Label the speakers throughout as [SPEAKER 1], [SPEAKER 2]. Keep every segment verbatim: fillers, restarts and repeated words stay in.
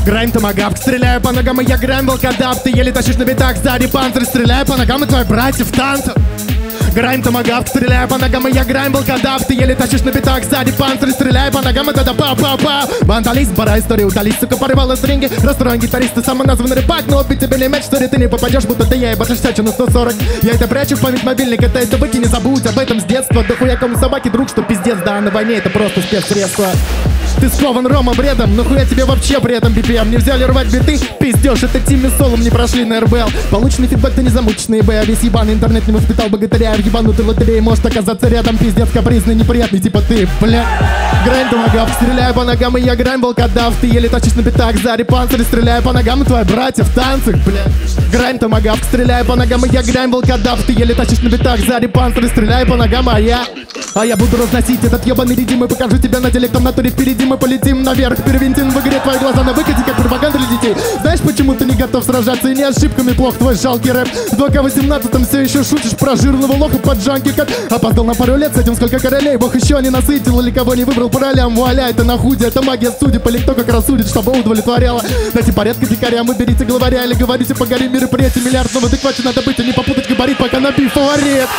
[SPEAKER 1] Грайм томагавк, стреляю по ногам, и я грайм волкодав. Ты еле тащишь на битах, сзади панцирь. Стреляю по ногам, и твои братья в танцах. Грайм томагавк, стреляю по ногам, и я грайм волкодав. Ты еле тащишь на битах, сзади панцирь. Стреляю по ногам, и тогда па-па-па. Бандалист, бара история удались, сука, порывала стринги. Расстроен гитарист, ты самоназванный рыбак. Но убить тебе не мяч, что ли, ты не попадешь, будто ты я, и башишь сячу на сто сорок. Я это прячу в память мобильник, это это выкини, забудь об этом с детства. Да хуя кому собаки, друг, что пиздец, да, на войне это просто спецсредство. Ты скован рома бредом, но хуя тебе вообще при этом би пи эм. Не взяли рвать биты, пиздешь, это Тимми Солом не прошли на эр бэ эл. Полученный фидбэк, ты не замученный бэ, а весь ебаный интернет не воспитал богатыря. В ебанутой лотерее может оказаться рядом пиздец капризный, неприятный, типа ты, бля. Грайм томагавк, стреляю по ногам, и я грайм волкодав. Ты еле тащишь на битах, сзади панцирь. Стреляю по ногам, и твои братья в танцах, бля. Грайм томагавк, стреляю по ногам, и я грайм волкодав. Ты еле тащишь на битах, сзади панцирь. Стреляю по ногам, а я... А я буду разносить этот ебаный редим и покажу тебя на теле, в натуре впереди мы полетим наверх. Первентин в игре, твои глаза на выкате, как пропаганда для детей. Знаешь, почему ты не готов сражаться и не ошибками плох твой жалкий рэп? В два ка восемнадцатом все еще шутишь про жирного лоха под джанки, как опоздал на пару лет с этим сколько королей. Бог еще не насытил или кого не выбрал по ролям. Вуаля, это нахуй, это магия судеб, или кто как рассудит, чтобы удовлетворяло. Дайте порядка дикарям, выберите главаря или говорите по горе мероприятий миллиардного адеквате надо быть, а не попутать габарит, пока набив фаворит.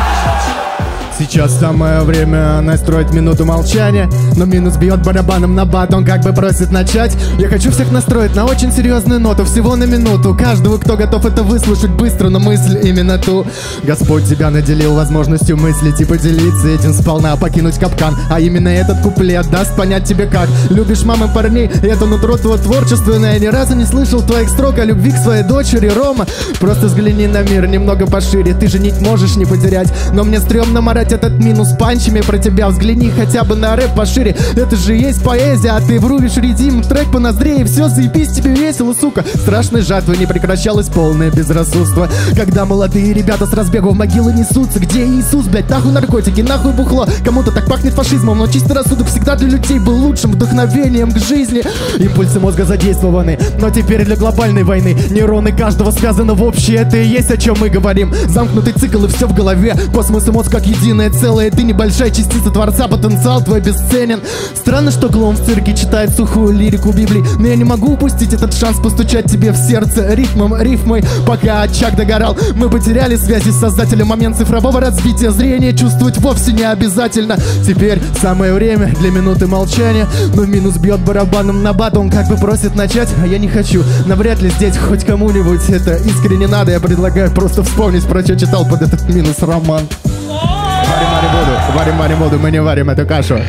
[SPEAKER 1] Сейчас самое время настроить минуту молчания, но минус бьет барабаном на бат, он как бы просит начать. Я хочу всех настроить на очень серьезную ноту, всего на минуту. Каждого, кто готов это выслушать быстро, но мысль именно ту. Господь тебя наделил возможностью мыслить и поделиться этим сполна, покинуть капкан. А именно этот куплет даст понять тебе как. Любишь мамы парней, это нутро твое творчественное. Я ни разу не слышал твоих строк о любви к своей дочери, Рома. Просто взгляни на мир немного пошире, ты же нить можешь не потерять. Но мне стрёмно морать этот минус панчами про тебя. Взгляни хотя бы на рэп пошире, это же есть поэзия. А ты врубишь редим, трек по ноздре, и все, заебись, тебе весело, сука. Страшной жатвы не прекращалось полное безрассудство, когда молодые ребята с разбегу в могилы несутся. Где Иисус, блять, нахуй наркотики, нахуй бухло. Кому-то так пахнет фашизмом, но чистый рассудок всегда для людей был лучшим вдохновением к жизни. Импульсы мозга задействованы, но теперь для глобальной войны нейроны каждого связаны в общее. Это и есть о чем мы говорим. Замкнутый цикл и все в голове, космос и мозг как единое целое. Ты небольшая частица Творца, потенциал твой бесценен. Странно, что клоун в цирке читает сухую лирику Библии, но я не могу упустить этот шанс постучать тебе в сердце ритмом, рифмой. Пока очаг догорал, мы потеряли связи с создателем. Момент цифрового разбития зрения чувствовать вовсе не обязательно. Теперь самое время для минуты молчания, но минус бьет барабаном на бат, он как бы просит начать, а я не хочу. Навряд ли здесь хоть кому-нибудь это искренне надо. Я предлагаю просто вспомнить, про что читал под этот минус роман. Варим, варим воду, варим, варим воду, мы не варим эту кашу.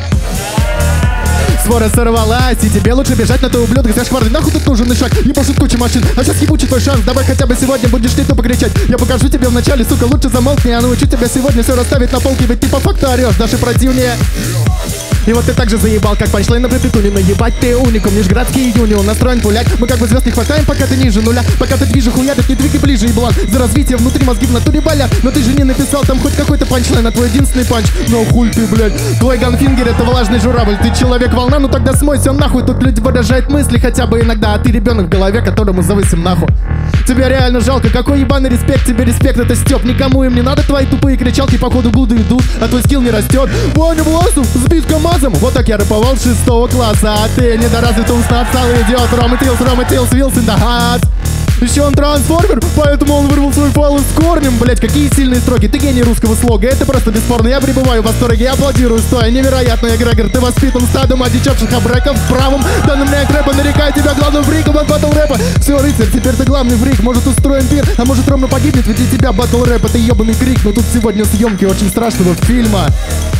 [SPEAKER 1] Свора сорвалась, и тебе лучше бежать на той ублюдок. Зашкварный, нахуй тут нужен шаг, ебашут куча машин. А сейчас ебучий твой шанс, давай хотя бы сегодня будешь не тупо кричать. Я покажу тебе вначале, сука, лучше замолкни. Я научу тебя сегодня все расставить на полке, ведь ты по факту орешь, даже противнее. И вот ты так же заебал, как панчлайн на припетуне. Но ебать ты уникум, нижегородский юнион настроен пулять. Мы как бы звезд не хватаем, пока ты ниже нуля. Пока ты движешь хуя, так не двигай ближе, еблан. За развитие внутри мозги в натуре болят. Но ты же не написал там хоть какой-то панчлайн, а твой единственный панч. Ну хуй ты, блядь. Твой ганфингер это влажный журавль. Ты человек-волна, ну тогда смойся нахуй. Тут люди выражают мысли хотя бы иногда, а ты ребенок в голове, которому завысим нахуй. Тебя реально жалко, какой ебаный респект, тебе респект, это стёб. Никому им не надо твои тупые кричалки, походу годы идут, а твой скилл не растет. Ваня Власов сбит КамАЗом, вот так я рэповал с шестого класса. А ты недоразвитый умственно отсталый идиот. Рома Тилс, Рома Тилс, Вилсон, да хат. Еще он трансформер, поэтому он вырвал свой файл с корнем. Блять, какие сильные строки, ты гений русского слога, это просто бесспорно. Я пребываю в восторге, я аплодирую стоя. Невероятный эгрегор, ты воспитан стадом одичавших обреков в правом. Данным мне рэпа, нарекаю тебя главным фриком от батл рэпа. Все, рыцарь, теперь ты главный фрик. Может устроим пир, а может ровно погибнет, ведь для тебя батл рэп это ебаный крик. Но тут сегодня съемки очень страшного фильма.